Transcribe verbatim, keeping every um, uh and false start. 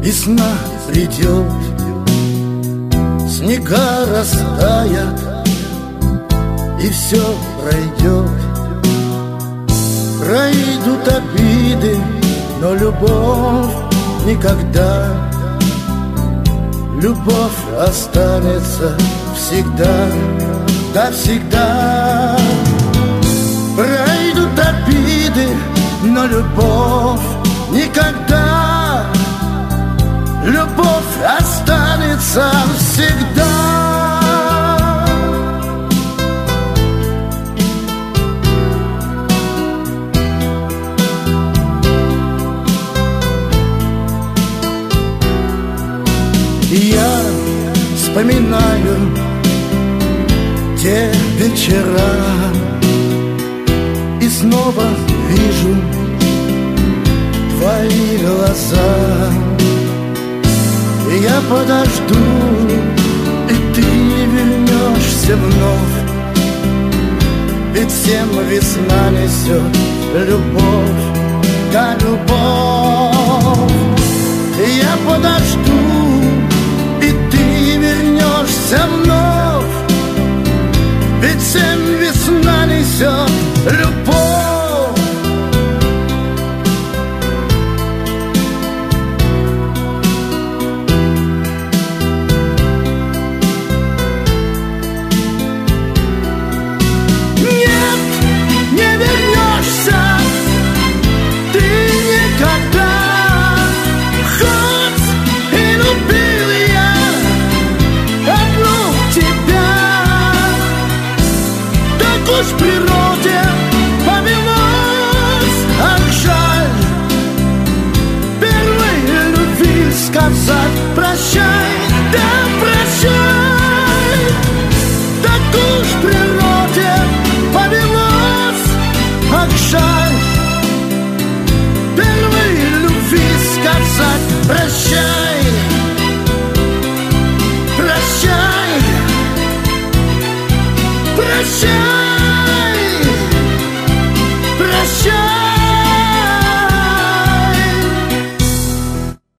весна придет, снега растают, и все пройдет. Пройдут обиды, но любовь никогда. Любовь останется всегда, да всегда. Пройдут обиды, но любовь никогда. Любовь останется всегда. Я вспоминаю те вечера и снова вижу твои глаза. И я подожду, и ты вернешься вновь, ведь всем весна несет любовь, да любовь. И я подожду, и ты вернешься вновь, ведь всем весна несет любовь. Нет, не вернешься ты никогда, хоть и любил я одну тебя. Так уж в природе повелось, ах, жаль первой любви сказать прощай, да прощай. Так уж в природе повелось, ах, жаль первой любви сказать прощай, прощай, прощай.